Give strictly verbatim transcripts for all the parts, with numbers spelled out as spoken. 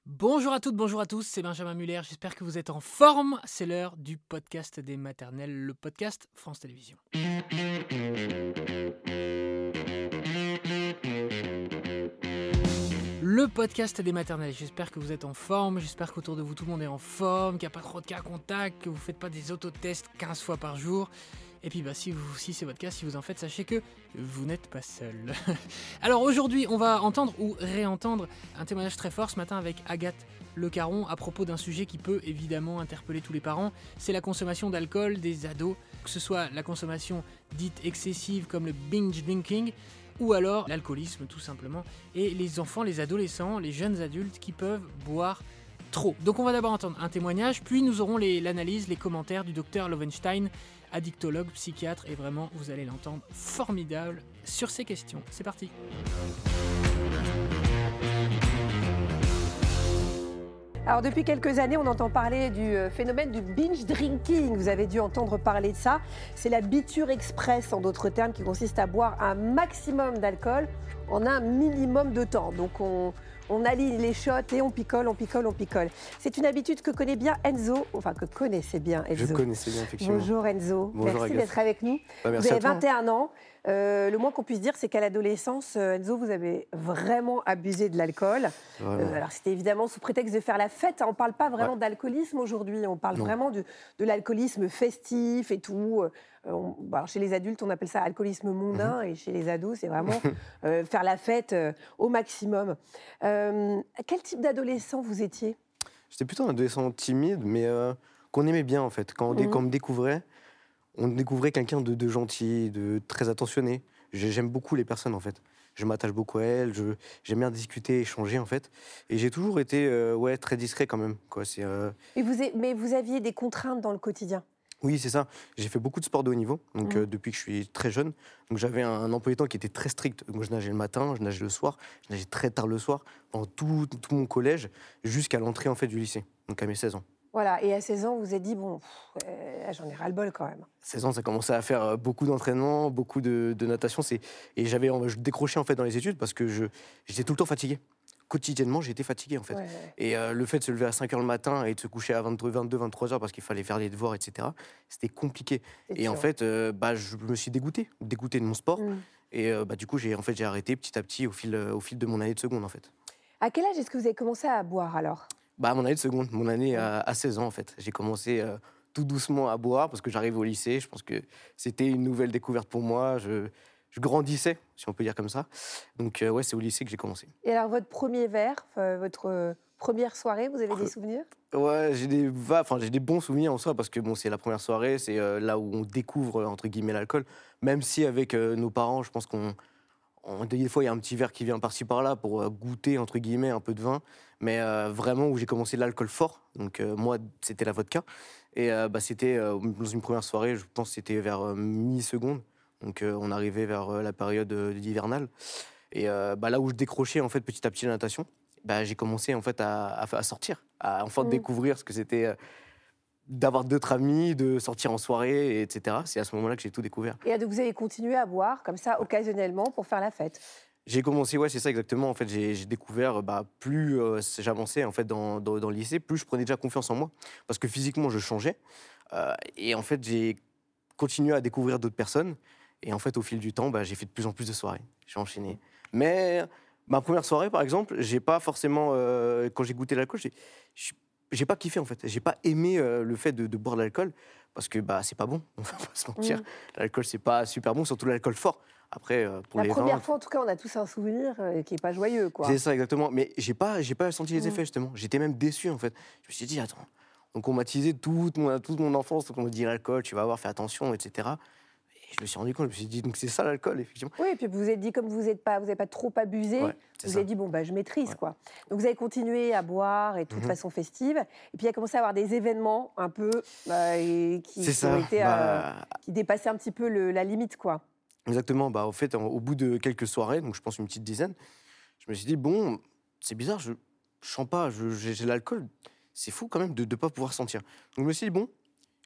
Bonjour à toutes, bonjour à tous, c'est Benjamin Muller, j'espère que vous êtes en forme. C'est l'heure du podcast des maternelles, le podcast France Télévisions. Le podcast des maternelles, j'espère que vous êtes en forme, j'espère qu'autour de vous tout le monde est en forme, qu'il n'y a pas trop de cas contacts, que vous ne faites pas des autotests quinze fois par jour. Et puis bah, si, vous, si c'est votre cas, si vous en faites, sachez que vous n'êtes pas seul. Alors aujourd'hui, on va entendre ou réentendre un témoignage très fort ce matin avec Agathe Le Caron à propos d'un sujet qui peut évidemment interpeller tous les parents, c'est la consommation d'alcool des ados, que ce soit la consommation dite excessive comme le binge drinking, ou alors l'alcoolisme tout simplement, et les enfants, les adolescents, les jeunes adultes qui peuvent boire trop. Donc on va d'abord entendre un témoignage, puis nous aurons les, l'analyse, les commentaires du docteur Lovenstein, addictologue, psychiatre, et vraiment vous allez l'entendre formidable sur ces questions. C'est parti. Alors depuis quelques années, on entend parler du phénomène du binge drinking. Vous avez dû entendre parler de ça. C'est la biture express, en d'autres termes, qui consiste à boire un maximum d'alcool en un minimum de temps. Donc on, on allie les shots et on picole, on picole, on picole. C'est une habitude que connaît bien Enzo, enfin que connaissait bien Enzo. Je connaissais bien, effectivement. Bonjour Enzo, Bonjour, merci Agathe. d'être avec nous. Bah, merci vous avez à toi. vingt et un ans. Euh, le moins qu'on puisse dire, c'est qu'à l'adolescence, euh, Enzo, vous avez vraiment abusé de l'alcool. Euh, alors, c'était évidemment sous prétexte de faire la fête. On ne parle pas vraiment ouais. d'alcoolisme aujourd'hui. On parle non. vraiment de, de l'alcoolisme festif et tout. Euh, on, bah, chez les adultes, on appelle ça alcoolisme mondain. Mmh. Et chez les ados, c'est vraiment euh, faire la fête euh, au maximum. Euh, quel type d'adolescent vous étiez ? J'étais plutôt un adolescent timide, mais euh, qu'on aimait bien, en fait. Quand on, mmh. quand on me découvrait, on découvrait quelqu'un de, de gentil, de très attentionné. J'aime beaucoup les personnes, en fait. Je m'attache beaucoup à elles, je, j'aime bien discuter, échanger, en fait. Et j'ai toujours été euh, ouais, très discret, quand même. Quoi. C'est, euh... Et vous, mais vous aviez des contraintes dans le quotidien ? Oui, c'est ça. J'ai fait beaucoup de sport de haut niveau, donc, mmh. euh, depuis que je suis très jeune. Donc, j'avais un, un emploi du temps qui était très strict. Donc, je nageais le matin, je nageais le soir, je nageais très tard le soir, pendant tout, tout mon collège, jusqu'à l'entrée, en fait, du lycée, donc à mes seize ans. Voilà, et à seize ans, vous vous êtes dit, bon, pff, euh, j'en ai ras-le-bol quand même. À seize ans, ça commençait à faire beaucoup d'entraînement, beaucoup de, de natation. C'est... Et j'avais, je décrochais en fait dans les études parce que je, j'étais tout le temps fatigué. Quotidiennement, j'étais fatigué en fait. Ouais, ouais. Et euh, le fait de se lever à cinq heures le matin et de se coucher à vingt-deux, vingt-trois heures parce qu'il fallait faire les devoirs, et cetera, c'était compliqué. C'est et sûr. En fait, euh, bah, je me suis dégoûté, dégoûté de mon sport. Mm. Et euh, bah, du coup, j'ai, en fait, j'ai arrêté petit à petit au fil, au fil de mon année de seconde en fait. À quel âge est-ce que vous avez commencé à boire alors ? Bah, mon année de seconde, mon année à, à seize ans en fait. J'ai commencé euh, tout doucement à boire parce que j'arrivais au lycée. Je pense que c'était une nouvelle découverte pour moi. Je, je grandissais, si on peut dire comme ça. Donc euh, ouais, c'est au lycée que j'ai commencé. Et alors votre premier verre, euh, votre euh, première soirée, vous avez des souvenirs ? Ouais, j'ai des, enfin, j'ai des bons souvenirs en soi parce que bon, c'est la première soirée, c'est euh, là où on découvre entre guillemets l'alcool. Même si avec euh, nos parents, je pense qu'on On, des fois, il y a un petit verre qui vient par-ci par-là pour euh, goûter, entre guillemets, un peu de vin. Mais euh, vraiment, où j'ai commencé l'alcool fort, donc euh, moi, c'était la vodka. Et euh, bah, c'était euh, dans une première soirée, je pense que c'était vers euh, mi-seconde. Donc euh, on arrivait vers euh, la période euh, hivernale. Et euh, bah, là où je décrochais, en fait, petit à petit la natation, bah, j'ai commencé, en fait, à, à, à sortir, à enfin mmh. découvrir ce que c'était... Euh, d'avoir d'autres amis, de sortir en soirée, et cetera. C'est à ce moment-là que j'ai tout découvert. Et donc vous avez continué à boire, comme ça, occasionnellement, pour faire la fête ? J'ai commencé, ouais, c'est ça exactement. En fait, j'ai, j'ai découvert, bah, plus euh, j'avançais en fait, dans, dans, dans le lycée, plus je prenais déjà confiance en moi. Parce que physiquement, je changeais. Euh, et en fait, j'ai continué à découvrir d'autres personnes. Et en fait, au fil du temps, bah, j'ai fait de plus en plus de soirées. J'ai enchaîné. Mais ma première soirée, par exemple, j'ai pas forcément... Euh, quand j'ai goûté l'alcool, j'ai... j'ai J'ai pas kiffé en fait, j'ai pas aimé euh, le fait de, de boire de l'alcool parce que bah c'est pas bon, on va pas se mentir. Mmh. L'alcool c'est pas super bon, surtout l'alcool fort. Après euh, pour la les première vins, fois en tout cas, on a tous un souvenir euh, qui est pas joyeux quoi. C'est ça exactement, mais j'ai pas j'ai pas senti les mmh. effets justement. J'étais même déçu en fait. Je me suis dit attends, donc on m'a teasé toute mon toute mon enfance, donc on m'a dit l'alcool, tu vas voir, fais attention, et cetera. Et je me suis rendu compte, je me suis dit donc c'est ça l'alcool effectivement. Oui, et puis vous vous êtes dit comme vous n'êtes pas vous avez pas trop abusé. Ouais. Vous avez dit, bon, bah, je maîtrise, ouais. quoi. Donc, vous avez continué à boire et tout de mm-hmm. façon festive. Et puis, il a commencé à avoir des événements un peu bah, et qui, qui, ont été, bah... euh, qui dépassaient un petit peu le, la limite, quoi. Exactement. Bah, au fait, en, au bout de quelques soirées, donc je pense une petite dizaine, je me suis dit, bon, c'est bizarre, je ne sens pas, je, j'ai, j'ai l'alcool. C'est fou quand même de ne pas pouvoir sentir. Donc, je me suis dit, bon,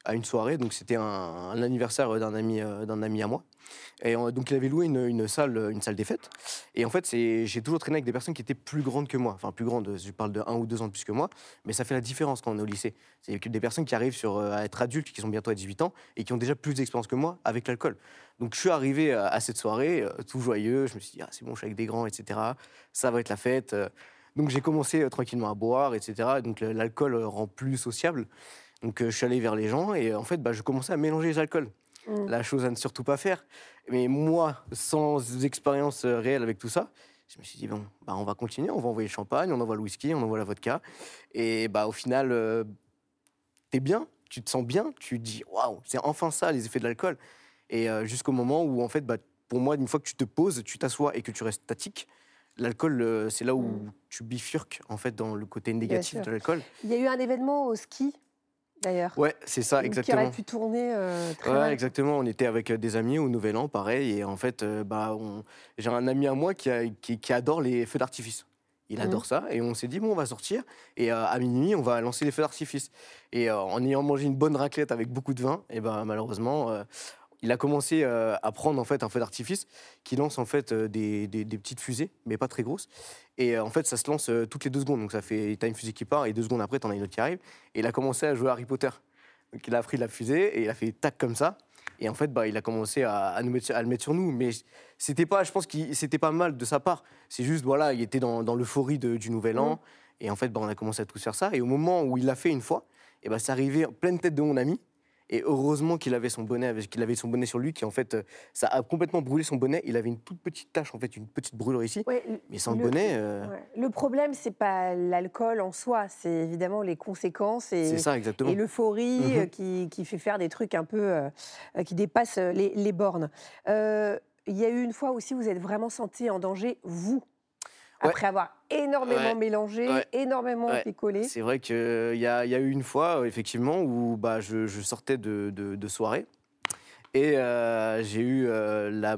à une soirée. Donc, c'était un, un anniversaire d'un ami, euh, d'un ami à moi. Et euh, donc, il avait loué une, une salle, une salle des fêtes. Et en fait, c'est, j'ai toujours traîné avec des personnes qui étaient plus grandes que moi. Enfin, plus grandes, je parle de un ou deux ans de plus que moi. Mais ça fait la différence quand on est au lycée. C'est des personnes qui arrivent sur, euh, à être adultes, qui sont bientôt à dix-huit ans, et qui ont déjà plus d'expérience que moi avec l'alcool. Donc, je suis arrivé à, à cette soirée, euh, tout joyeux. Je me suis dit, ah, c'est bon, je suis avec des grands, et cetera. Ça va être la fête. Euh, Donc, j'ai commencé euh, tranquillement à boire, et cetera. Donc, le- l'alcool euh, rend plus sociable. Donc, euh, je suis allé vers les gens et euh, en fait, bah, je commençais à mélanger les alcools. Mm. La chose à ne surtout pas faire. Mais moi, sans expérience euh, réelle avec tout ça, je me suis dit, bon, bah, on va continuer, on va envoyer le champagne, on envoie le whisky, on envoie la vodka. Et bah, au final, euh, t'es bien, tu te sens bien, tu te dis, waouh, c'est enfin ça, les effets de l'alcool. Et euh, jusqu'au moment où, en fait, bah, pour moi, une fois que tu te poses, tu t'assois et que tu restes statique, l'alcool, euh, c'est là où Mm. tu bifurques, en fait, dans le côté Bien négatif sûr. de l'alcool. Il y a eu un événement au ski, d'ailleurs, Ouais, c'est ça, qui aurait exactement. pu tourner euh, très Ouais, mal. exactement. On était avec euh, des amis au Nouvel An, pareil. Et en fait, euh, bah, on- j'ai un ami à moi qui, a- qui, qui adore les feux d'artifice. Il Mhm. adore ça. Et on s'est dit, bon, on va sortir. Et euh, à minuit, on va lancer les feux d'artifice. Et euh, en ayant mangé une bonne raclette avec beaucoup de vin, et ben malheureusement, euh, il a commencé euh, à prendre en fait un feu d'artifice qui lance en fait euh, des, des- des petites fusées, mais pas très grosses. Et euh, en fait, ça se lance euh, toutes les deux secondes. Donc ça fait, t'as une fusée qui part et deux secondes après, t'en as une autre qui arrive. Et il a commencé à jouer à Harry Potter. Donc il a pris la fusée et il a fait tac comme ça. Et en fait, bah, il a commencé à, à nous mettre, à le mettre sur nous. Mais c'était pas, je pense que c'était pas mal de sa part. C'est juste, voilà, il était dans, dans l'euphorie de- du Nouvel An. Mhm. Et en fait, bah, on a commencé à tous faire ça. Et au moment où il l'a fait une fois, et bah, c'est arrivé en pleine tête de mon ami. Et heureusement qu'il avait son bonnet, avec- qu'il avait son bonnet sur lui, qui en fait, euh, ça a complètement brûlé son bonnet. Il avait une toute petite tache, en fait, une petite brûlure ici. Ouais, le- Mais sans le le- bonnet, euh, ouais. Le problème, c'est pas l'alcool en soi, c'est évidemment les conséquences c'est et, ça et exactement. l'euphorie Mhm. euh, qui, qui fait faire des trucs un peu euh, euh, qui dépassent euh, les, les bornes. Euh, Il y a eu une fois aussi, vous êtes vraiment senti en danger, vous, Ouais, après avoir énormément ouais, mélangé, ouais. énormément Ouais, picolé. c'est vrai qu'il y a, y a eu une fois, euh, effectivement, où bah, je, je sortais de, de, de soirée et euh, j'ai eu euh, la.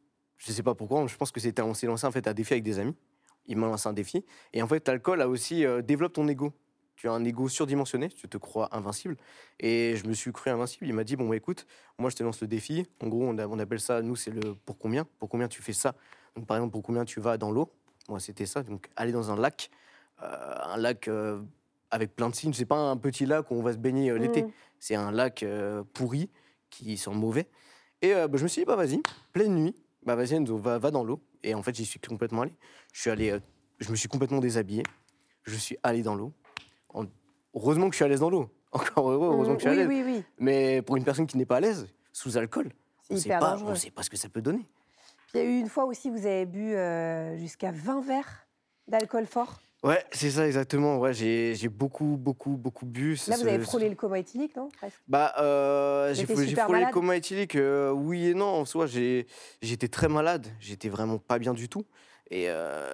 Je sais pas pourquoi, je pense que c'était. On s'est lancé en fait un défi avec des amis. Il m'a lancé un défi. Et en fait, l'alcool a aussi euh, développe ton ego. Tu as un ego surdimensionné, tu te crois invincible. Et je me suis cru invincible. Il m'a dit, bon, bah, écoute, moi, je te lance le défi. En gros, on, a- on appelle ça, nous, c'est le pour combien. Pour combien tu fais ça. Donc, par exemple, pour combien tu vas dans l'eau. Moi, c'était ça. Donc, aller dans un lac. euh, un lac euh, avec plein de signes. C'est pas un petit lac où on va se baigner euh, l'été. Mm. C'est un lac euh, pourri, qui sent mauvais. Et euh, bah, je me suis dit, bah vas-y, pleine nuit, bah vas-y Enzo, va, va dans l'eau. Et en fait, j'y suis complètement allé. Je suis allé, euh, je me suis complètement déshabillé. Je suis allé dans l'eau. En- Heureusement que je suis à l'aise dans l'eau. Encore heureux, heureusement Mm. que je suis à Oui, l'aise. oui, oui, Mais pour une personne qui n'est pas à l'aise, sous alcool, c'est on sait hyper pas, on dangereux. sait pas ce que ça peut donner. Puis il y a eu une fois aussi, vous avez bu euh, jusqu'à vingt verres d'alcool fort. Ouais, c'est ça exactement. Ouais, j'ai, j'ai beaucoup, beaucoup, beaucoup bu. C'est Là, vous ce- avez ce- frôlé le coma éthylique, non? Presque. Bah, euh, Vous j'ai, étiez frôlé- j'ai super frôlé le malade. coma éthylique, euh, oui et non. En soi, j'ai, j'étais très malade. J'étais vraiment pas bien du tout. Et euh,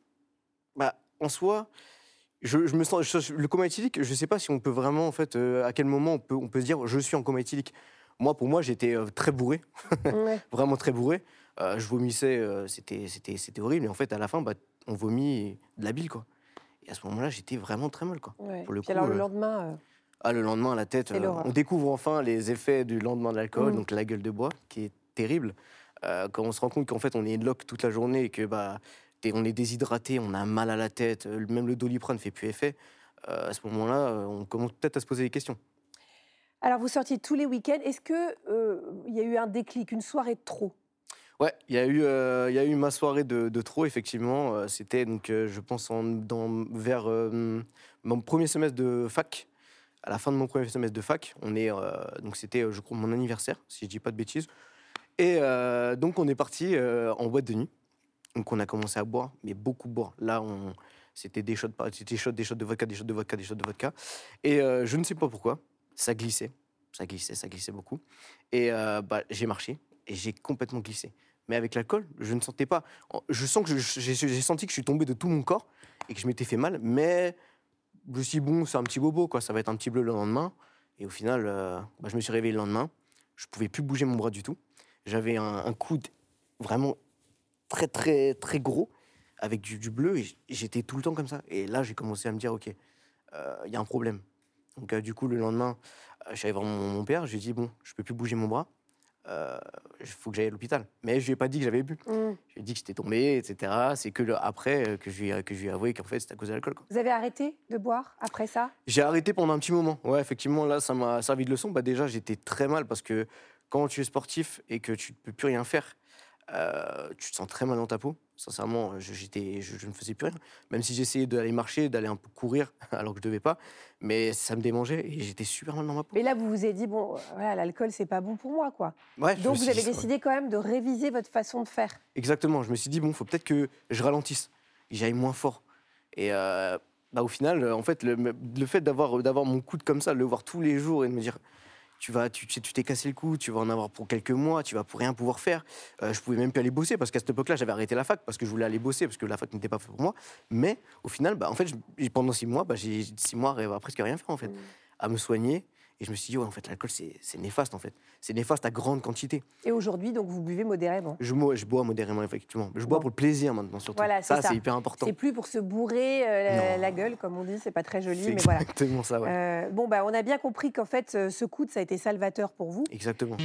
bah, en soi, je, je me sens. je- le coma éthylique, je sais pas si on peut vraiment, en fait, euh, à quel moment on peut, on peut se dire je suis en coma éthylique. Moi, pour moi, j'étais euh, très bourré, Ouais. vraiment très bourré. Euh, je vomissais, euh, c'était, c'était, c'était horrible. Et en fait, à la fin, bah, on vomit de la bile, quoi. Et à ce moment-là, j'étais vraiment très mal, quoi. Ouais. Pour le Puis coup. alors le euh, lendemain, euh, Ah, le lendemain, la tête, c'est euh, on l'horreur. découvre enfin les effets du lendemain de l'alcool, Mm. donc la gueule de bois, qui est terrible. Euh, quand on se rend compte qu'en fait, on est lock toute la journée et que bah, t'es- on est déshydraté, on a mal à la tête, euh, même le Doliprane ne fait plus effet, euh, à ce moment-là, euh, on commence peut-être à se poser des questions. Alors vous sortiez tous les week-ends. Est-ce que euh, il y a eu un déclic, une soirée de trop? Ouais, il y a eu, euh, il y a eu ma soirée de, de trop, effectivement. Euh, C'était, donc, euh, je pense, en- dans, vers euh, mon premier semestre de fac. À la fin de mon premier semestre de fac, on est, euh, donc c'était, euh, je crois, mon anniversaire, si je dis pas de bêtises. Et euh, donc, on est parti euh, en boîte de nuit. Donc, on a commencé à boire, mais beaucoup boire. Là, on, c'était des shots, par- c'était des shots, des shots de vodka, des shots de vodka, des shots de vodka. Et euh, je ne sais pas pourquoi, ça glissait. Ça glissait, ça glissait beaucoup. Et euh, bah, j'ai marché et j'ai complètement glissé. Mais avec l'alcool, je ne sentais pas. Je sens que je- j'ai j'ai senti que je suis tombé de tout mon corps et que je m'étais fait mal. Mais je me suis dit, bon, c'est un petit bobo, quoi. Ça va être un petit bleu le lendemain. Et au final, euh, bah, je me suis réveillé le lendemain. Je pouvais plus bouger mon bras du tout. J'avais un, un coude vraiment très, très, très gros avec du, du bleu et j- j'étais tout le temps comme ça. Et là, j'ai commencé à me dire, OK, il y a un problème. Donc, euh, du coup, le lendemain, euh, je suis allé voir mon, mon père. Je lui ai dit, bon, je peux plus bouger mon bras. Il euh, faut que j'aille à l'hôpital. Mais je lui ai pas dit que j'avais bu. Mm. Je lui ai dit que j'étais tombé, et cetera. C'est que le, après que je lui ai, que je lui ai avoué qu'en fait, c'était à cause de l'alcool. Quoi. Vous avez arrêté de boire après ça? J'ai arrêté pendant un petit moment. Ouais, effectivement, là, ça m'a servi de leçon. Bah, déjà, j'étais très mal parce que quand tu es sportif et que tu ne peux plus rien faire, euh, tu te sens très mal dans ta peau. Sincèrement, je, j'étais, je, je ne faisais plus rien. Même si j'essayais d'aller marcher, d'aller un peu courir, alors que je ne devais pas. Mais ça me démangeait et j'étais super mal dans ma peau. Mais là, vous vous êtes dit, bon, voilà, l'alcool, c'est pas bon pour moi, quoi. Ouais, donc, vous avez dit, décidé ouais. quand même de réviser votre façon de faire. Exactement. Je me suis dit, bon, il faut peut-être que je ralentisse, que j'aille moins fort. Et euh, bah, au final, en fait, le, le fait d'avoir, d'avoir mon coude comme ça, de le voir tous les jours et de me dire... Tu, vas, tu, tu t'es cassé le cou, tu vas en avoir pour quelques mois, tu vas pour rien pouvoir faire. Euh, je pouvais même plus aller bosser parce qu'à cette époque-là, j'avais arrêté la fac parce que je voulais aller bosser parce que la fac n'était pas fait pour moi. Mais au final, bah, en fait, je, pendant six mois, bah, j'ai six mois à presque rien faire en fait, mmh. à me soigner. Et je me suis dit, ouais, en fait, l'alcool, c'est, c'est néfaste, en fait. C'est néfaste à grande quantité. Et aujourd'hui, donc, vous buvez modérément? Je, je bois modérément, effectivement. Je bois bon. pour le plaisir, maintenant, surtout. Voilà, c'est ça, ça, c'est hyper important. C'est plus pour se bourrer euh, la gueule, comme on dit. C'est pas très joli, c'est mais voilà. exactement ça, ouais. Euh, bon, bah, on a bien compris qu'en fait, ce coude, ça a été salvateur pour vous. Exactement.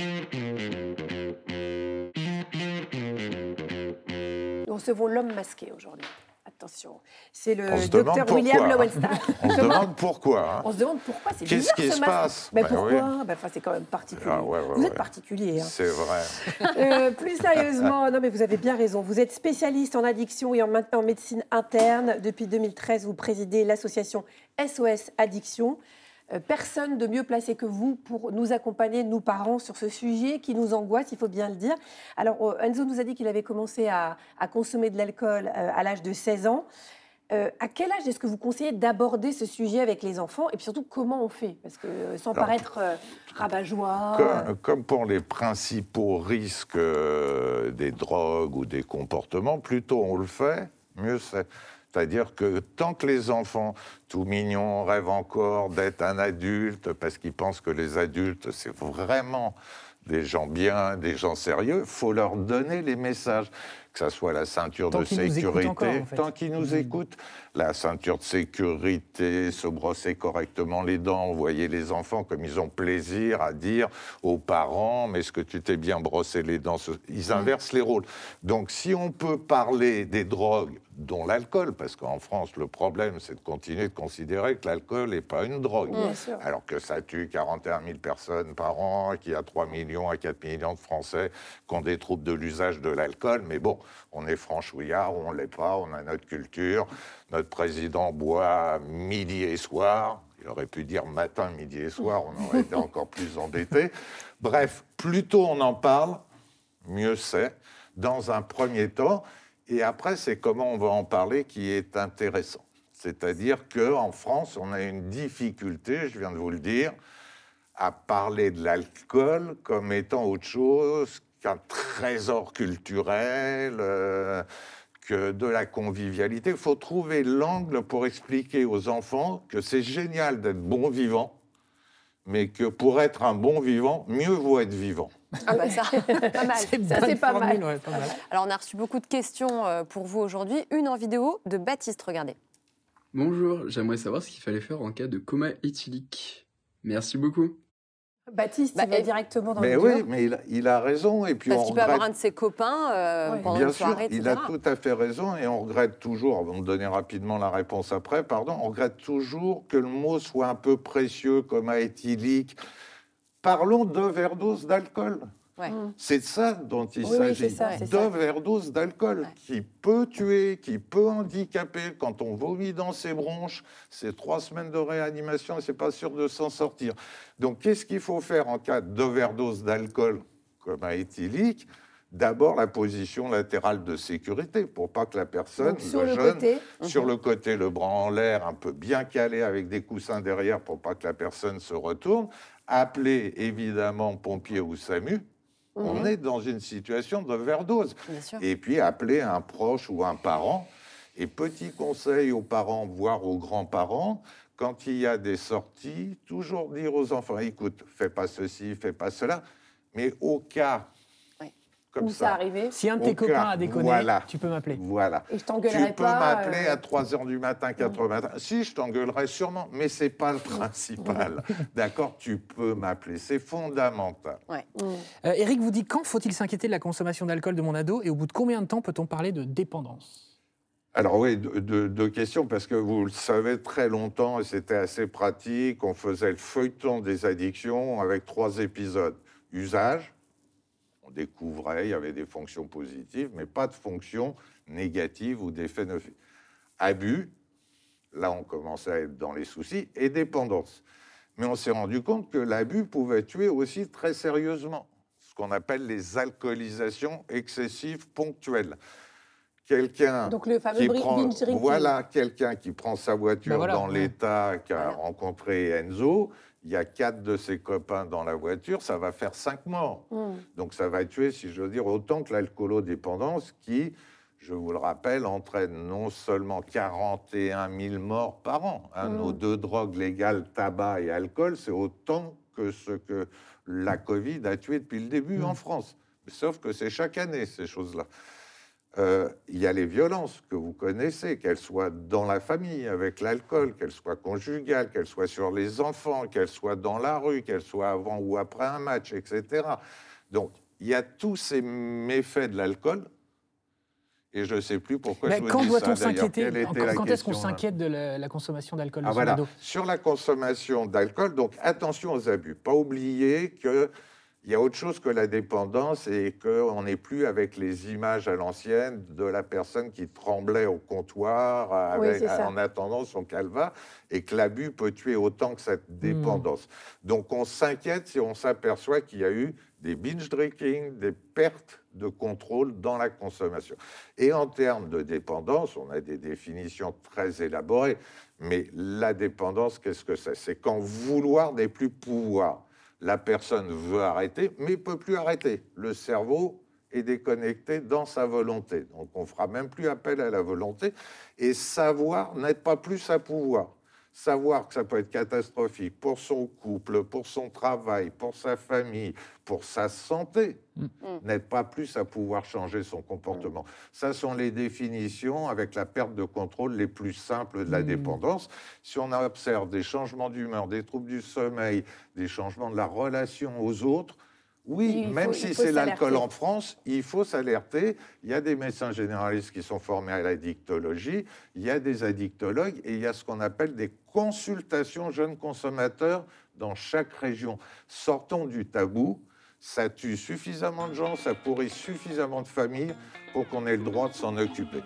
Nous recevons l'homme masqué, aujourd'hui. Attention, c'est le docteur William Lowenstein. On se demande pourquoi. Hein. On se demande pourquoi. C'est Qu'est-ce qui ce se masque. passe Mais ben pourquoi oui. ben, c'est quand même particulier. Ah, ouais, ouais, vous ouais. êtes particulier. Hein. C'est vrai. euh, plus sérieusement, non mais vous avez bien raison. Vous êtes spécialiste en addiction et en, en médecine interne. Depuis deux mille treize, vous présidez l'association S O S Addiction. Personne de mieux placé que vous pour nous accompagner, nous parents, sur ce sujet qui nous angoisse, il faut bien le dire. Alors, Enzo nous a dit qu'il avait commencé à, à consommer de l'alcool à l'âge de seize ans. Euh, à quel âge est-ce que vous conseillez d'aborder ce sujet avec les enfants? Et puis surtout, comment on fait? Parce que sans Alors, paraître euh, rabat-joie... Comme, comme pour les principaux risques euh, des drogues ou des comportements, plus tôt on le fait, mieux c'est. C'est-à-dire que tant que les enfants, tout mignons, rêvent encore d'être un adulte, parce qu'ils pensent que les adultes, c'est vraiment des gens bien, des gens sérieux, il faut leur donner les messages. Que ça soit la ceinture tant de sécurité, encore, en fait. tant qu'ils nous mmh. écoutent, la ceinture de sécurité, se brosser correctement les dents. Vous voyez les enfants comme ils ont plaisir à dire aux parents, mais est-ce que tu t'es bien brossé les dents? Ils inversent mmh. les rôles. Donc si on peut parler des drogues, dont l'alcool, parce qu'en France, le problème, c'est de continuer de considérer que l'alcool n'est pas une drogue. Mmh. Alors que ça tue quarante et un mille personnes par an, qu'il y a trois millions à quatre millions de Français qui ont des troubles de l'usage de l'alcool. Mais bon, on est franchouillard, on ne l'est pas, on a notre culture. Notre président boit midi et soir. Il aurait pu dire matin, midi et soir, on aurait été encore plus embêtés. Bref, plus tôt on en parle, mieux c'est, dans un premier temps. Et après, c'est comment on va en parler qui est intéressant. C'est-à-dire qu'en France, on a une difficulté, je viens de vous le dire, à parler de l'alcool comme étant autre chose qu'un trésor culturel, euh, que de la convivialité. Il faut trouver l'angle pour expliquer aux enfants que c'est génial d'être bon vivant, mais que pour être un bon vivant, mieux vaut être vivant. Ah bah ça, pas mal. C'est, ça, c'est pas, formule, mal. Ouais, pas mal. Alors, on a reçu beaucoup de questions pour vous aujourd'hui. Une en vidéo de Baptiste, regardez. Bonjour, j'aimerais savoir ce qu'il fallait faire en cas de coma éthylique. Merci beaucoup. Baptiste, bah, il va et... directement dans mais le oui, dur. mais il a, il a raison. Et puis Parce on qu'il regrette... peut avoir un de ses copains euh, ouais. pendant Bien une soirée, sûr, et cetera. il a tout à fait raison et on regrette toujours, on va me donner rapidement la réponse après, pardon, on regrette toujours que le mot soit un peu précieux, coma éthylique. Parlons d'overdose d'alcool. Ouais. C'est de ça dont il oui, s'agit, oui, d'overdose d'alcool, ouais. qui peut tuer, qui peut handicaper. Quand on vomit dans ses bronches, c'est trois semaines de réanimation et c'est pas sûr de s'en sortir. Donc, qu'est-ce qu'il faut faire en cas d'overdose d'alcool, comme à éthylique? D'abord, la position latérale de sécurité, pour pas que la personne, Donc, sur le, le jeune, côté. sur mmh. le côté, le bras en l'air, un peu bien calé avec des coussins derrière, pour pas que la personne se retourne. Appeler, évidemment, pompier ou SAMU. Mmh. On est dans une situation d'overdose. Et puis, appeler un proche ou un parent. Et petit conseil aux parents, voire aux grands-parents, quand il y a des sorties, toujours dire aux enfants, écoute, fais pas ceci, fais pas cela. Mais au cas, oui. comme Où ça. ça arrivé. Si un de tes Au copains cas, a déconné, voilà. tu peux m'appeler. Voilà. Et je Tu t'engueulerai peux pas. m'appeler euh, à trois heures du matin, quatre heures du matin. Si, je t'engueulerai sûrement, mais c'est pas le principal. D'accord? Tu peux m'appeler. C'est fondamental. Ouais. Euh, Eric vous dit, quand faut-il s'inquiéter de la consommation d'alcool de mon ado et au bout de combien de temps peut-on parler de dépendance? Alors oui, deux, deux- deux questions, parce que vous le savez, très longtemps, et c'était assez pratique, on faisait le feuilleton des addictions avec trois épisodes. Usage, on découvrait, il y avait des fonctions positives, mais pas de fonctions négatives ou d'effets nocifs. Abus, là on commençait à être dans les soucis, et dépendance. Mais on s'est rendu compte que l'abus pouvait tuer aussi très sérieusement, ce qu'on appelle les alcoolisations excessives ponctuelles. Quelqu'un Donc le fameux qui bri- prend, binge drinking. voilà, quelqu'un qui prend sa voiture Ben voilà, dans ouais. l'état qu'a Voilà. rencontré Enzo, il y a quatre de ses copains dans la voiture, ça va faire cinq morts. Mm. Donc ça va tuer, si je veux dire, autant que l'alcoolodépendance qui, je vous le rappelle, entraîne non seulement quarante et un mille morts par an. Hein, Mm. Nos deux drogues légales, tabac et alcool, c'est autant que ce que la Covid a tué depuis le début Mm. en France. Sauf que c'est chaque année, ces choses-là. Euh, il y a les violences que vous connaissez, qu'elles soient dans la famille avec l'alcool, qu'elles soient conjugales, qu'elles soient sur les enfants, qu'elles soient dans la rue, qu'elles soient avant ou après un match, et cetera. Donc, il y a tous ces méfaits de l'alcool, et je ne sais plus pourquoi Mais je vous quand dis doit-on ça, d'ailleurs. s'inquiéter? Quelle était la Quand est-ce qu'on question, là s'inquiète de la, la consommation d'alcool de Ah, son voilà. ado? Sur la consommation d'alcool, donc attention aux abus. Pas oublier qu'il y a autre chose que la dépendance et qu'on n'est plus avec les images à l'ancienne de la personne qui tremblait au comptoir avec, c'est ça. en attendant son calva, et que l'abus peut tuer autant que cette dépendance. Donc on s'inquiète si on s'aperçoit qu'il y a eu des binge drinking, des pertes de contrôle dans la consommation. Et en termes de dépendance, on a des définitions très élaborées, mais la dépendance, qu'est-ce que c'est? C'est quand vouloir n'est plus pouvoir. La personne veut arrêter, mais ne peut plus arrêter. Le cerveau est déconnecté dans sa volonté. Donc on ne fera même plus appel à la volonté. Et savoir n'être pas plus à pouvoir. Savoir que ça peut être catastrophique pour son couple, pour son travail, pour sa famille, pour sa santé, Mm. n'être pas plus à pouvoir changer son comportement. Ça sont les définitions avec la perte de contrôle les plus simples de la Mm. dépendance. Si on observe des changements d'humeur, des troubles du sommeil, des changements de la relation aux autres, oui, Il même faut- si il faut c'est l'alcool s'alerter. en France, il faut s'alerter. Il y a des médecins généralistes qui sont formés à l'addictologie, il y a des addictologues et il y a ce qu'on appelle des consultations jeunes consommateurs dans chaque région. Sortons du tabou, ça tue suffisamment de gens, ça pourrit suffisamment de familles pour qu'on ait le droit de s'en occuper.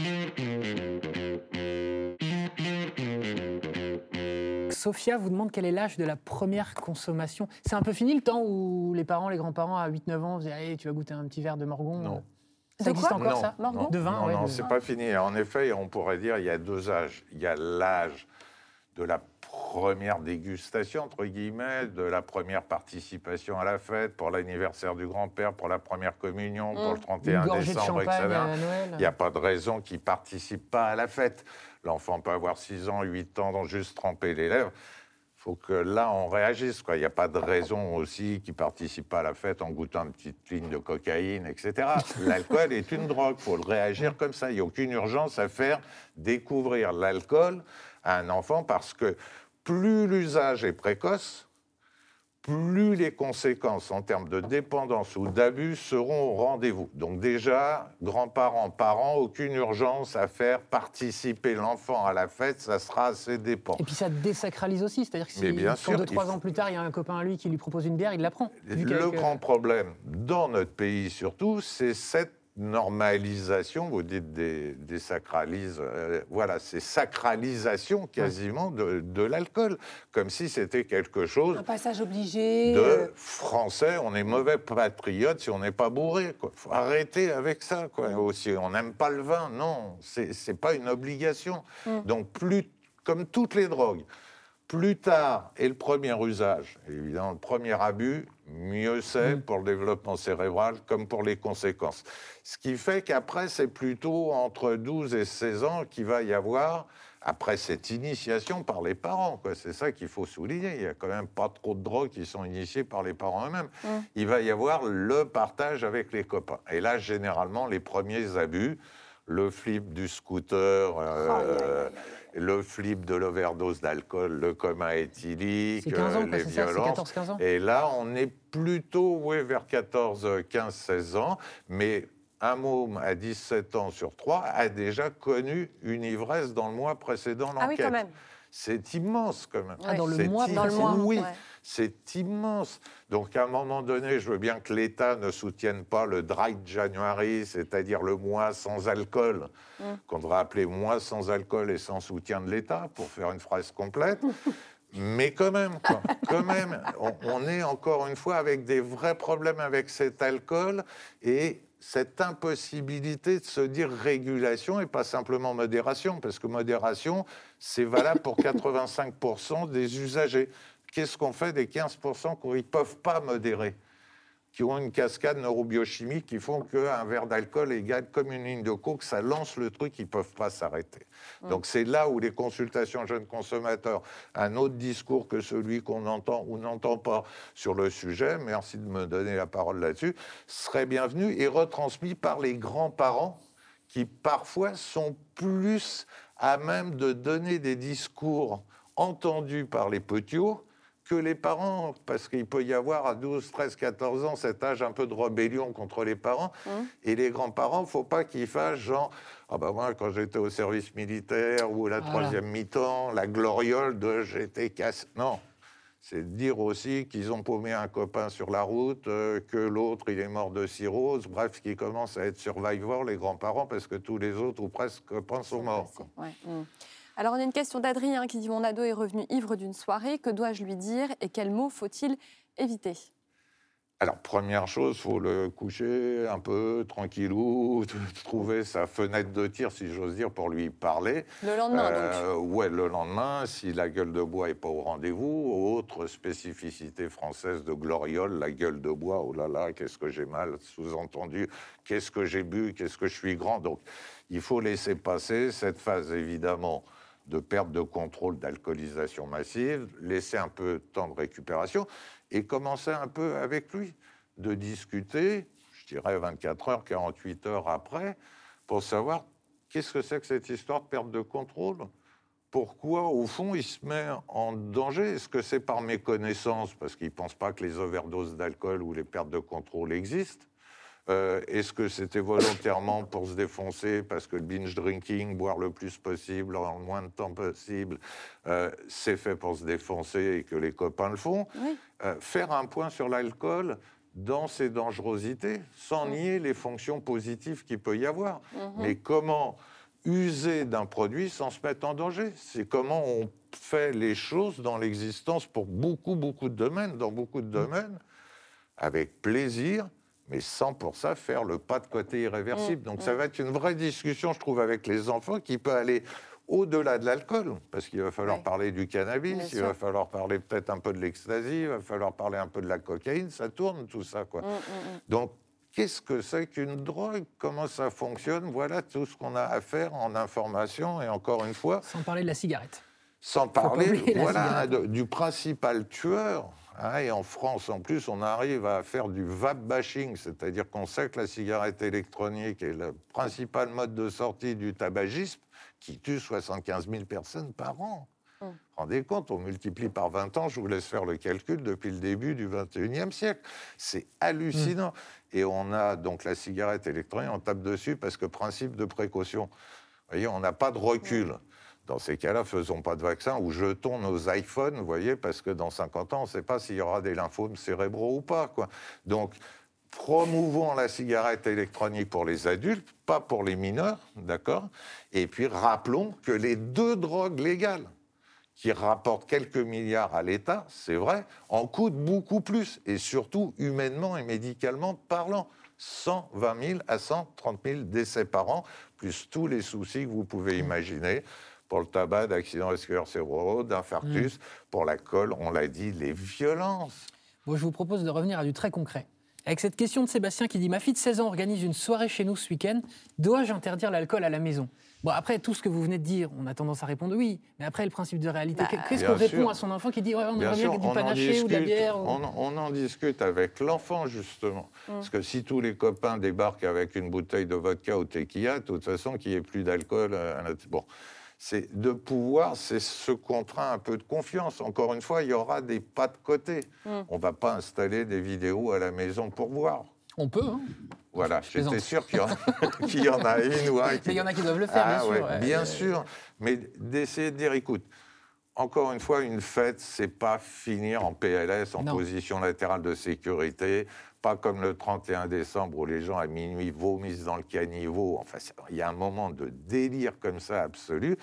Sophia vous demande quel est l'âge de la première consommation. C'est un peu fini le temps où les parents, les grands-parents à huit neuf ans disaient allez, tu vas goûter un petit verre de Morgon. Non. Ça De existe quoi encore non, ça Morgon non, De vin, non, ouais, non, de- c'est pas fini. En effet, on pourrait dire il y a deux âges. Il y a l'âge de la première dégustation, entre guillemets, de la première participation à la fête, pour l'anniversaire du grand-père, pour la première communion, pour le trente et Une un gorgée de décembre, champagne et cetera. à Noël. Il n'y a pas de raison qu'il ne participe pas à la fête. L'enfant peut avoir six ans, huit ans, donc juste tremper les lèvres. Il faut que là, on réagisse, quoi. Il n'y a pas de raison aussi qu'il ne participe pas à la fête en goûtant une petite ligne de cocaïne, et cetera. L'alcool est une drogue, il faut le réagir comme ça. Il n'y a aucune urgence à faire découvrir l'alcool à un enfant parce que plus l'usage est précoce, plus les conséquences en termes de dépendance ou d'abus seront au rendez-vous. Donc déjà, grands-parents, parents, aucune urgence à faire participer l'enfant à la fête, ça sera assez dépend. Et puis ça désacralise aussi, c'est-à-dire que si, Mais bien quand sûr, deux, il trois faut- ans plus tard, il y a un copain à lui qui lui propose une bière, il la prend. Vu Le qu'avec, euh, grand problème dans notre pays surtout, c'est cette normalisation, vous dites des, des sacralises, euh, voilà, c'est sacralisation quasiment de, de l'alcool, comme si c'était quelque chose Un passage obligé. de euh, français, on est mauvais patriote si on n'est pas bourré, quoi. Faut arrêter avec ça, quoi. Aussi, on n'aime pas le vin, non, c'est c'est pas une obligation. Donc plus, comme toutes les drogues, plus tard est le premier usage, et évidemment le premier abus, mieux c'est pour le développement cérébral comme pour les conséquences. Ce qui fait qu'après, c'est plutôt entre douze et seize ans qu'il va y avoir après cette initiation par les parents, quoi. C'est ça qu'il faut souligner. Il n'y a quand même pas trop de drogues qui sont initiées par les parents eux-mêmes. Mmh. Il va y avoir le partage avec les copains. Et là, généralement, les premiers abus, le flip du scooter, euh, oh, le flip de l'overdose d'alcool, le coma éthylique, c'est quinze ans, les c'est violences. Ça, c'est quatorze quinze ans. Et là, on est plutôt ouais, vers quatorze, quinze, seize ans, mais un môme à dix-sept ans sur trois a déjà connu une ivresse dans le mois précédent l'enquête. Ah oui, quand même. C'est immense, quand même. Ah, dans le c'est mois, im- dans le mois, Oui, ouais. c'est immense. Donc, à un moment donné, je veux bien que l'État ne soutienne pas le Dry January, c'est-à-dire le mois sans alcool, mm. qu'on devrait appeler mois sans alcool et sans soutien de l'État, pour faire une phrase complète. Mais quand même, quoi, quand même, on, on est encore une fois avec des vrais problèmes avec cet alcool et cette impossibilité de se dire régulation et pas simplement modération, parce que modération, c'est valable pour quatre-vingt-cinq pour cent des usagers. Qu'est-ce qu'on fait des quinze pour cent qui ne peuvent pas modérer, qui ont une cascade neurobiochimique qui font qu'un verre d'alcool égale comme une ligne de coke, ça lance le truc, ils ne peuvent pas s'arrêter. Mmh. Donc c'est là où les consultations jeunes consommateurs, un autre discours que celui qu'on entend ou n'entend pas sur le sujet, merci de me donner la parole là-dessus, serait bienvenu et retransmis par les grands-parents qui parfois sont plus à même de donner des discours entendus par les petiots que les parents, parce qu'il peut y avoir à douze, treize, quatorze ans cet âge un peu de rébellion contre les parents, mmh. et les grands-parents, il ne faut pas qu'ils fassent genre « Ah ben moi, quand j'étais au service militaire, ou la voilà. troisième mi-temps, la gloriole de « j'étais cassé ». Non, c'est de dire aussi qu'ils ont paumé un copain sur la route, euh, que l'autre, il est mort de cirrhose, bref, qui commence à être survivor, les grands-parents, parce que tous les autres, ou presque, copains sont morts. Ouais. Mmh. Alors, on a une question d'Adrien qui dit « Mon ado est revenu ivre d'une soirée, que dois-je lui dire et quels mots faut-il éviter ?» Alors, première chose, il faut le coucher un peu, tranquillou, trouver sa fenêtre de tir, si j'ose dire, pour lui parler. Le lendemain, euh, donc Ouais, le lendemain, si la gueule de bois n'est pas au rendez-vous. Autre spécificité française de gloriole, la gueule de bois, oh là là, qu'est-ce que j'ai mal, sous-entendu, qu'est-ce que j'ai bu, qu'est-ce que je suis grand. Donc, il faut laisser passer cette phase, évidemment, de perte de contrôle, d'alcoolisation massive, laisser un peu de temps de récupération et commencer un peu avec lui, de discuter, je dirais vingt-quatre heures, quarante-huit heures après, pour savoir qu'est-ce que c'est que cette histoire de perte de contrôle. Pourquoi, au fond, il se met en danger? Est-ce que c'est par méconnaissance, parce qu'il ne pense pas que les overdoses d'alcool ou les pertes de contrôle existent? Euh, est-ce que c'était volontairement pour se défoncer, parce que le binge drinking, boire le plus possible, en le moins de temps possible, euh, c'est fait pour se défoncer et que les copains le font? Oui. euh, Faire un point sur l'alcool dans ses dangerosités, sans mmh. nier les fonctions positives qu'il peut y avoir. Mmh. Mais comment user d'un produit sans se mettre en danger? C'est comment on fait les choses dans l'existence pour beaucoup, beaucoup de domaines, dans beaucoup de domaines, avec plaisir, mais sans pour ça faire le pas de côté irréversible. Mmh, Donc mmh. ça va être une vraie discussion, je trouve, avec les enfants qui peut aller au-delà de l'alcool, parce qu'il va falloir ouais. parler du cannabis, Bien il sûr. va falloir parler peut-être un peu de l'ecstasy, il va falloir parler un peu de la cocaïne, ça tourne tout ça, quoi. Mmh, mmh. Donc, qu'est-ce que c'est qu'une drogue? Comment ça fonctionne? Voilà tout ce qu'on a à faire en information, et encore une fois... Sans parler de la cigarette. Sans parler, voilà, de, du principal tueur. Hein, et en France, en plus, on arrive à faire du vape bashing, c'est-à-dire qu'on sait que la cigarette électronique est le principal mode de sortie du tabagisme, qui tue soixante-quinze mille personnes par an. Mmh. Vous vous rendez compte, on multiplie par vingt ans, je vous laisse faire le calcul, depuis le début du vingt et unième siècle. C'est hallucinant. Mmh. Et on a donc la cigarette électronique, on tape dessus parce que principe de précaution. Vous voyez, on n'a pas de recul. Mmh. Dans ces cas-là, faisons pas de vaccin ou jetons nos iPhones, vous voyez, parce que dans cinquante ans, on ne sait pas s'il y aura des lymphomes cérébraux ou pas, quoi. Donc, promouvons la cigarette électronique pour les adultes, pas pour les mineurs, d'accord? Et puis, rappelons que les deux drogues légales, qui rapportent quelques milliards à l'État, c'est vrai, en coûtent beaucoup plus, et surtout humainement et médicalement parlant. cent vingt mille à cent trente mille décès par an, plus tous les soucis que vous pouvez imaginer, pour le tabac, d'accidents vasculaires cérébraux, d'infarctus, mmh. pour l'alcool, on l'a dit, les violences. Bon, je vous propose de revenir à du très concret. Avec cette question de Sébastien qui dit « Ma fille de seize ans organise une soirée chez nous ce week-end. Dois-je interdire l'alcool à la maison ?» Bon, après, tout ce que vous venez de dire, on a tendance à répondre oui. Mais après, le principe de réalité, Bah, qu'est-ce bien qu'on répond sûr. à son enfant qui dit ouais, on Bien aimerait sûr, bien du on en panaché ou de la discute, bière ou... on, on en discute avec l'enfant, justement. Mm. Parce que si tous les copains débarquent avec une bouteille de vodka ou tequila, de toute façon, qu'il n'y ait plus d'alcool à la... Bon, c'est de pouvoir, c'est se contraint un peu de confiance. Encore une fois, il y aura des pas de côté. Mm. On ne va pas installer des vidéos à la maison pour voir. On peut, hein. Voilà, Je plaisante. j'étais sûr qu'il y, en... qu'il y en a une ou un qui... Mais il y en a qui doivent le faire, Ah, bien ouais, sûr. ouais. bien sûr. Mais d'essayer de dire, écoute, encore une fois, une fête, c'est pas finir en P L S, en Non. position latérale de sécurité, pas comme le trente et un décembre où les gens à minuit vomissent dans le caniveau. Enfin, c'est- il y a un moment de délire comme ça absolu.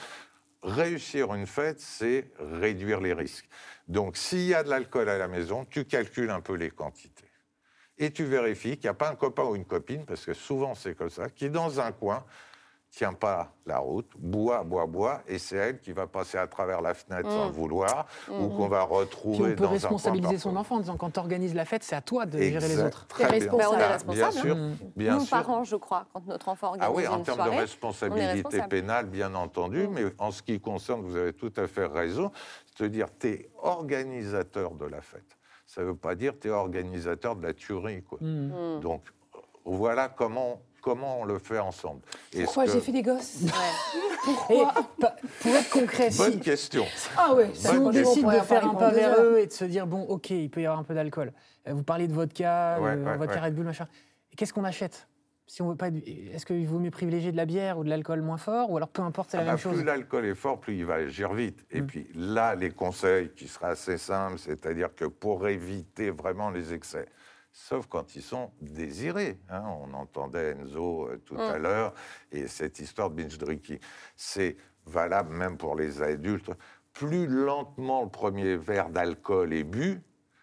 Réussir une fête, c'est réduire les risques. Donc, s'il y a de l'alcool à la maison, tu calcules un peu les quantités. Et tu vérifies qu'il n'y a pas un copain ou une copine, parce que souvent c'est comme ça, qui dans un coin tient pas la route, boit, boit, boit, et c'est elle qui va passer à travers la fenêtre Mmh. sans le vouloir, Mmh. ou qu'on va Puis retrouver on peut dans un coin responsabiliser son parfois. enfant en disant quand tu organises la fête, c'est à toi de gérer les Exact, autres. très T'es bien. responsable. Bah, on est Ah, responsable, Bien hein. sûr, Mmh. bien Nous, sûr. parents, je crois, quand notre enfant organise Ah oui, en une termes soirée, de responsabilité responsable. pénale, bien entendu, Mm. mais en ce qui concerne, vous avez tout à fait raison, c'est-à-dire tu es organisateur de la fête. Ça ne veut pas dire tu es organisateur de la tuerie, quoi. Mmh. Mm. Donc, voilà comment, comment on le fait ensemble. Est-ce Pourquoi que- j'ai fait des gosses Ouais. Et pa- pour être concret, Bonne si, question. Ah ouais, si ça, on Bonne franchement, décide on pourrait de en faire parler un pas pendant deux vers heures. eux et de se dire bon, ok, il peut y avoir un peu d'alcool. Euh, Vous parlez de vodka, Ouais, de ouais, vodka ouais. Red Bull, machin. Et qu'est-ce qu'on achète si on veut pas, est-ce qu'il vaut mieux privilégier de la bière ou de l'alcool moins fort, ou alors peu importe, c'est la Ah bah, même chose. plus l'alcool est fort, plus il va agir vite. Et Mm. puis là, les conseils qui seraient assez simples, c'est-à-dire que pour éviter vraiment les excès, sauf quand ils sont désirés, hein, on entendait Enzo euh, tout Mm. à l'heure, et cette histoire de binge drinking, c'est valable même pour les adultes. Plus lentement le premier verre d'alcool est bu,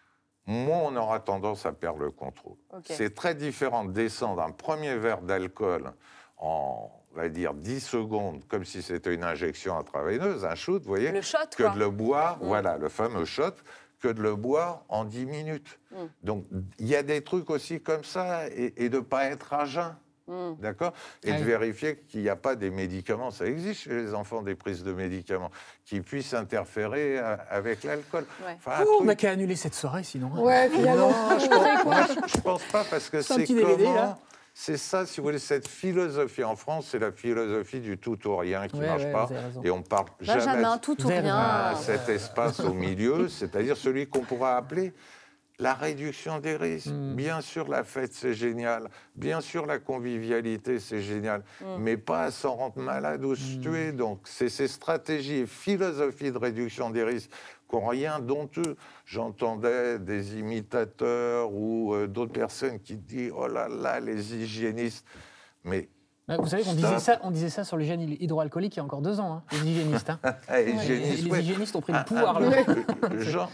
moins on aura tendance à perdre le contrôle. Ok. C'est très différent de descendre un premier verre d'alcool en, on va dire, dix secondes, comme si c'était une injection intraveineuse, un shoot, vous voyez, Le shot, que quoi. de le boire, Mm. voilà, le fameux shot, que de le boire en dix minutes. Mm. Donc, il y a des trucs aussi comme ça, et, et de ne pas être à jeun. Mm. D'accord. Et Ah de oui. vérifier qu'il n'y a pas des médicaments, ça existe chez les enfants, des prises de médicaments, qui puissent interférer euh, avec l'alcool. Ouais. Enfin, un Oh, on n'a truc- qu'à annuler cette soirée, sinon. hein. Ouais, finalement. non, je pense, moi, je- je pense pas, parce que C'est un c'est petit D V D, comment... là. C'est ça, si vous voulez, cette philosophie. En France, c'est la philosophie du tout ou rien qui ne Ouais, marche ouais, pas. vous avez raison. Et on parle jamais, Benjamin, tout ou Vous avez rien. à raison. cet espace au milieu, c'est-à-dire celui qu'on pourra appeler la réduction des risques. Mm. Bien sûr, la fête, c'est génial. Bien sûr, la convivialité, c'est génial. Mm. Mais pas à s'en rendre malade ou se tuer. Donc, c'est ces stratégies et philosophies de réduction des risques qui n'ont rien d'honteux. J'entendais des imitateurs ou euh, d'autres personnes qui disent « Oh là là, les hygiénistes ». Mais Ouais, Vous savez qu'on Stop. disait ça, on disait ça sur les gènes hydroalcooliques il y a encore deux ans, hein, les hygiénistes. hein. ah, Les, hygiénistes, les ouais. hygiénistes ont pris le Ah, pouvoir. ah, là. euh, Genre,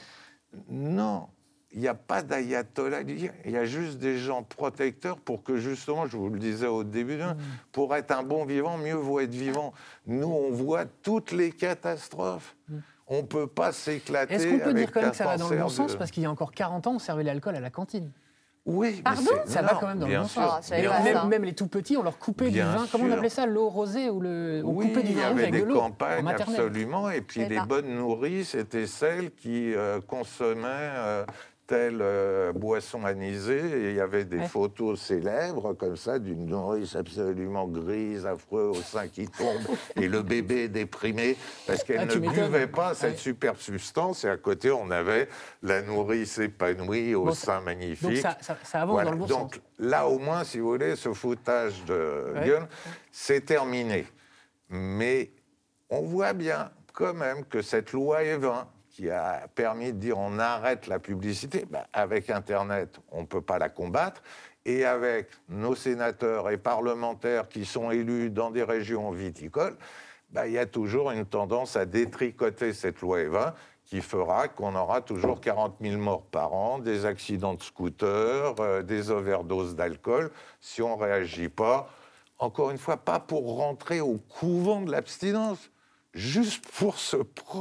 non, il n'y a pas d'ayatollah. Il y a juste des gens protecteurs pour que, justement, je vous le disais au début, hein, pour être un bon vivant, mieux vaut être vivant. Nous, on voit toutes les catastrophes. On ne peut pas s'éclater. Est-ce qu'on peut avec dire quand même un que ça va dans le bon cancer sens de- Parce qu'il y a encore quarante ans, on servait l'alcool à la cantine. Oui, mais Pardon c'est- Ça va non, quand même dans le bien bon sûr, sens. Ah, je savais bien pas sûr. ça. Même, même les tout petits, on leur coupait Bien du vin. Comment on sûr. appelait ça? L'eau rosée ou le... On Oui, coupait du il y vin rouge avait avec de des l'eau en campagnes, maternelle. absolument. Et puis savais les pas. bonnes nourrices, c'était celles qui euh, consommaient euh, telle euh, boisson anisée. Et il y avait des Ouais. photos célèbres, comme ça, d'une nourrice absolument grise, affreux, au sein qui tombe, et le bébé déprimé, parce qu'elle Ah, ne tu m'étonnes. buvait pas cette Ouais. superbe substance. Et à côté, on avait la nourrice épanouie, au Bon, sein magnifique. Donc ça, ça, ça avance Voilà. dans le bon Donc sens. là, au moins, si vous voulez, ce foutage de Ouais. gueule, c'est terminé. Mais on voit bien quand même que cette loi Evin, qui a permis de dire on arrête la publicité, ben, avec Internet, on ne peut pas la combattre. Et avec nos sénateurs et parlementaires qui sont élus dans des régions viticoles, ben, il y a toujours une tendance à détricoter cette loi Evin qui fera qu'on aura toujours quarante mille morts par an, des accidents de scooter, euh, des overdoses d'alcool, si on ne réagit pas. Encore une fois, pas pour rentrer au couvent de l'abstinence, juste pour se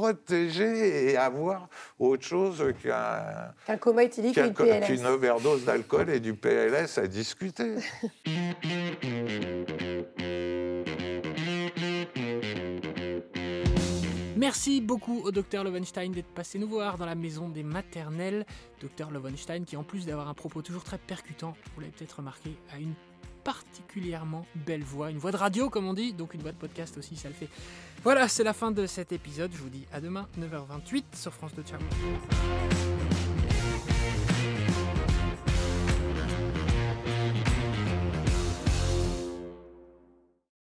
protéger et avoir autre chose qu'un, Qu'un coma éthylique et qu'un- une P L S. qu'une overdose d'alcool et du P L S à discuter. Merci beaucoup au docteur Lovenstein d'être passé nous voir dans la maison des maternelles. Docteur Lovenstein qui, en plus d'avoir un propos toujours très percutant, vous l'avez peut-être remarqué, a une particulièrement belle voix, une voix de radio comme on dit, donc une voix de podcast aussi, ça le fait. Voilà, c'est la fin de cet épisode, je vous dis à demain, neuf heures vingt-huit sur France deux, ciao.